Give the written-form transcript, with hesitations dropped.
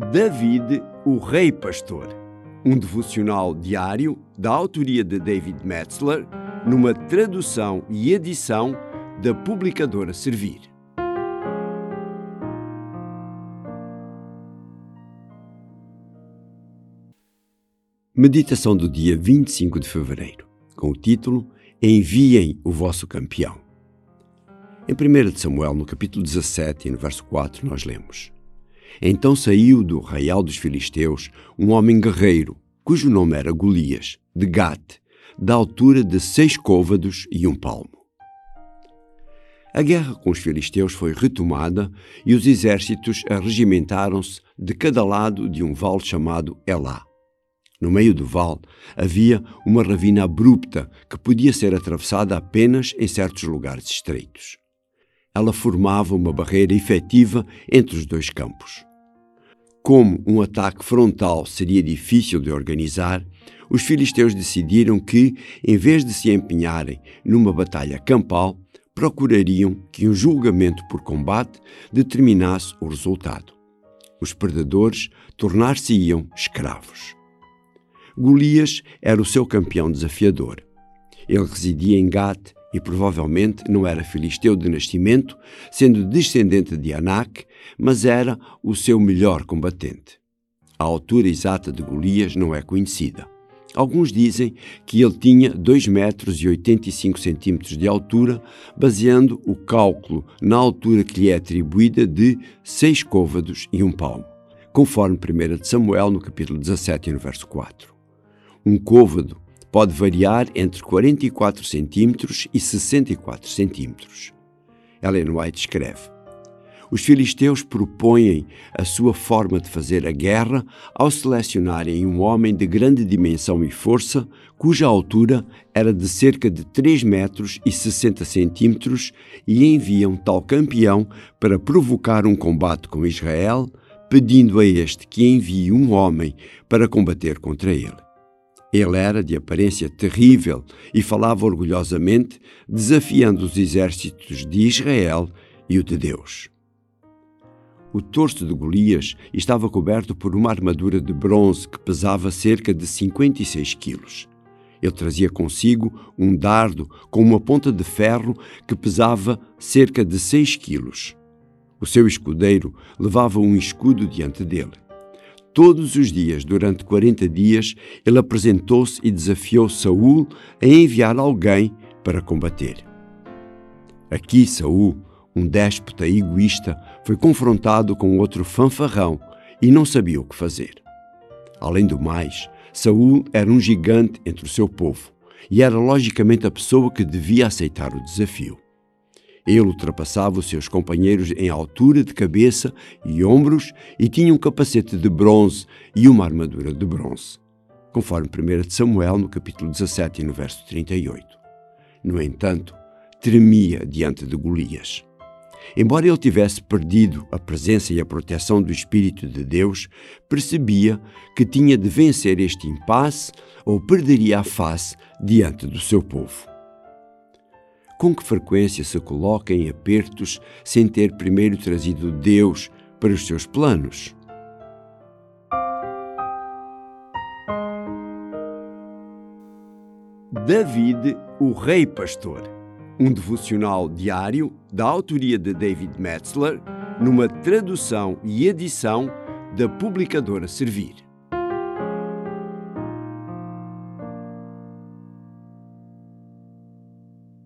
David, o Rei Pastor, um devocional diário da autoria de David Metzler, numa tradução e edição da publicadora Servir. Meditação do dia 25 de fevereiro, com o título Enviem o vosso campeão. Em 1 de Samuel, no capítulo 17 e no verso 4, nós lemos: Então saiu do arraial dos filisteus um homem guerreiro, cujo nome era Golias, de Gate, da altura de 6 côvados e 1 palmo. A guerra com os filisteus foi retomada e os exércitos arregimentaram-se de cada lado de um vale chamado Elá. No meio do vale havia uma ravina abrupta que podia ser atravessada apenas em certos lugares estreitos. Ela formava uma barreira efetiva entre os dois campos. Como um ataque frontal seria difícil de organizar, os filisteus decidiram que, em vez de se empenharem numa batalha campal, procurariam que um julgamento por combate determinasse o resultado. Os perdedores tornar-se-iam escravos. Golias era o seu campeão desafiador. Ele residia em Gate e provavelmente não era filisteu de nascimento, sendo descendente de Anak, mas era o seu melhor combatente. A altura exata de Golias não é conhecida. Alguns dizem que ele tinha 2,85 m de altura, baseando o cálculo na altura que lhe é atribuída de 6 côvados e 1 palmo, conforme 1 de Samuel, no capítulo 17 e no verso 4. Um côvado pode variar entre 44 cm e 64 cm. Ellen White escreve: Os filisteus propõem a sua forma de fazer a guerra ao selecionarem um homem de grande dimensão e força, cuja altura era de cerca de 3 metros e 60 centímetros, e enviam tal campeão para provocar um combate com Israel, pedindo a este que envie um homem para combater contra ele. Ele era de aparência terrível e falava orgulhosamente, desafiando os exércitos de Israel e o de Deus. O torso de Golias estava coberto por uma armadura de bronze que pesava cerca de 56 quilos. Ele trazia consigo um dardo com uma ponta de ferro que pesava cerca de 6 quilos. O seu escudeiro levava um escudo diante dele. Todos os dias, durante 40 dias, ele apresentou-se e desafiou Saul a enviar alguém para combater. Aqui Saul, um déspota egoísta, foi confrontado com outro fanfarrão e não sabia o que fazer. Além do mais, Saul era um gigante entre o seu povo e era logicamente a pessoa que devia aceitar o desafio. Ele ultrapassava os seus companheiros em altura de cabeça e ombros e tinha um capacete de bronze e uma armadura de bronze, conforme 1 de Samuel, no capítulo 17 e no verso 38. No entanto, tremia diante de Golias. Embora ele tivesse perdido a presença e a proteção do Espírito de Deus, percebia que tinha de vencer este impasse ou perderia a face diante do seu povo. Com que frequência se coloca em apertos sem ter primeiro trazido Deus para os seus planos? David, o Rei Pastor, um devocional diário da autoria de David Metzler, numa tradução e edição da publicadora Servir.